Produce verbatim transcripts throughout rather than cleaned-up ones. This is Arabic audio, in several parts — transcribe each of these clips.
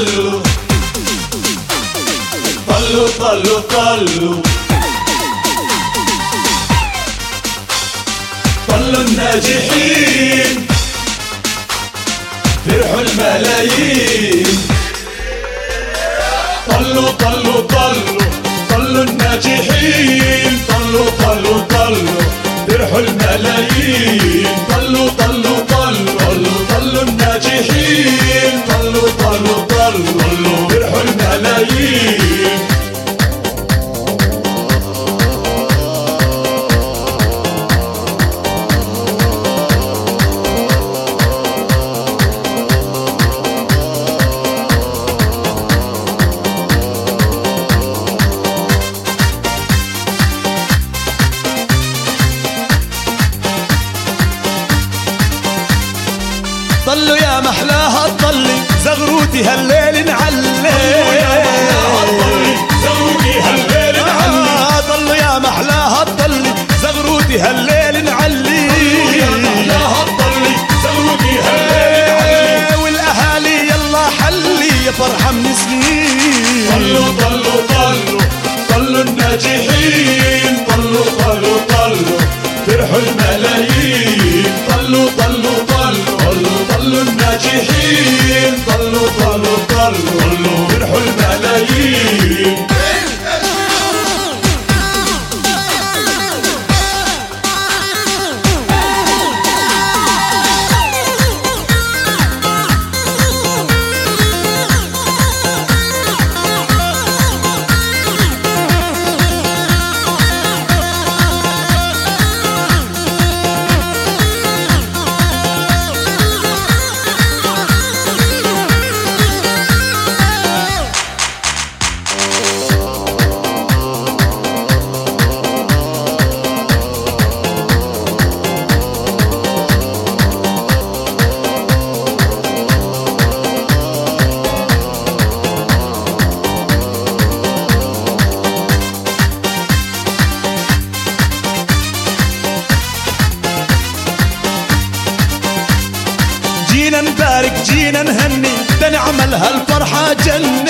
طلوا طلوا طلوا طلوا طلوا الناجحين فرحوا الملايين. طلوا طلوا طلوا طلوا الناجحين طلوا طلوا طلوا فرحوا الملايين. طلوا طلوا طلوا طلوا طلوا الناجحين طلوا طلوا طلوا فرحوا الملايين. طلوا يا محلاها تطلي زغروتي هالليل نعلي. زغروتي هالليل نعلي. طلوا يا محلاها تطلي زغروتي هالليل نعلي. يا محلاها تطلي زغروتي هالليل نعلي. والاهالي يلا حلي يا فرحة من سنين. طلوا طلوا طلوا طلوا الناجحين طلوا طلوا طلوا فرحوا الملايين. طلوا طلوا طلوا طلوا طلوا الناجحين طلوا طلوا طلوا فرحوا الملايين. جينا نبارك جينا نهني تنعمل هالفرحة جنة.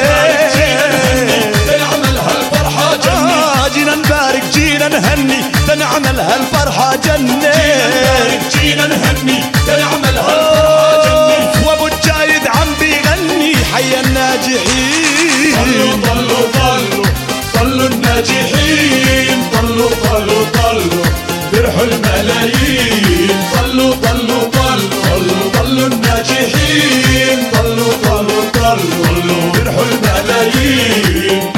تنعمل هالفرحة جنة. جينا نبارك جينا نهني تنعمل هالفرحة جنة. جينا نهني تنعمل هالفرحة جنة. وابو الجايد عم بيغني حي الناجحين. طلوا طلوا طلوا طلوا الناجحين طلوا طلوا طلوا فرحوا الملايين. طلوا طلوا طلوا طلوا طلوا الناجحين طلوا طلوا طلوا فرحوا الملايين.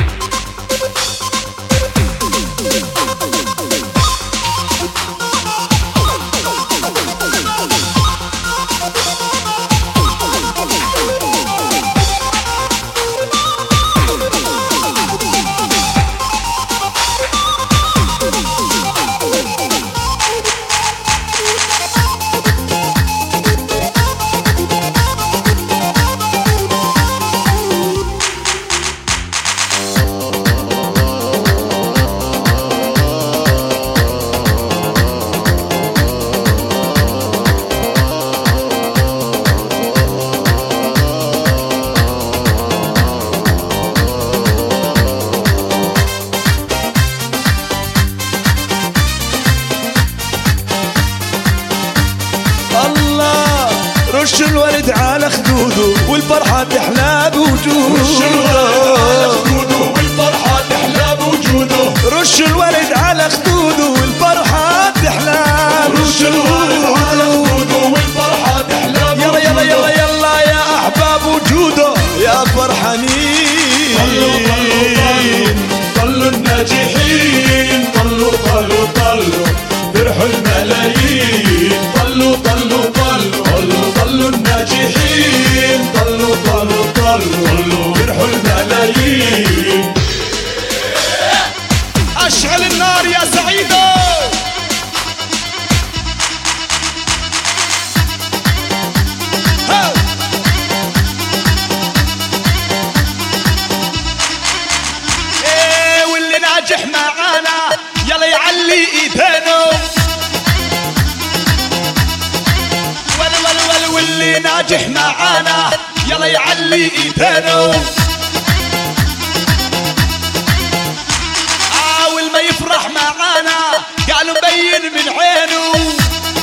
رش الورد على خدوده والفرحة تحلى بوجوده. رش الورد على خدوده والفرحة تحلى بوجوده. رش الورد على خدوده والفرحة تحلى بوجوده. رش الورد على خدوده والفرحة تحلى بوجوده. يلا يلا يلا يلا يا أحباب وجوده يا فرحانين. طلوا طلوا طلوا طلوا الناجحين طلوا طلوا طلوا فرحوا الملايين. طلوا طلوا طلوا طلوا طلوا الناجحين طلوا طلوا طلوا فرحوا الملايين. أشعل النار يا سعيدة. ايه واللي ناجح معانا يلا يعلي ايدينه. واللي ناجح معانا يلا يعلي ايدانو. اول ما يفرح معانا قالوا مبين من عينه.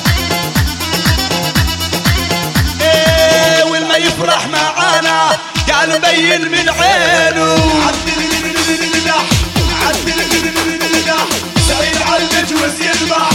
ايه اول ما يفرح معانا قالوا مبين من عينه. سعيد عالمجوز يذبح.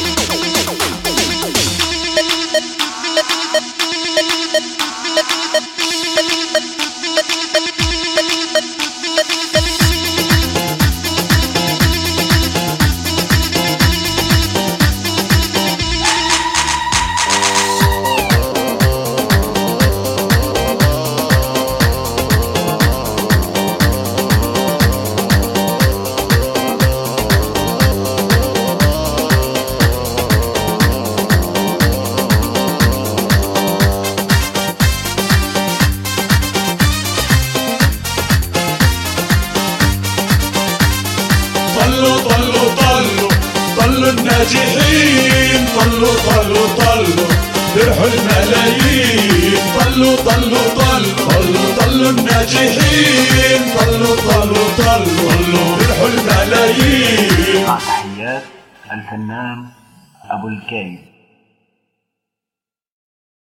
طلوا طلوا طلوا طلوا الناجحين. طلوا طلوا طلوا برحوا الملايين. طلوا طلوا طلوا طلوا طلوا الناجحين. طلوا طلوا طلوا برحوا الملايين. مع تحيات الفنان أبو الكايد.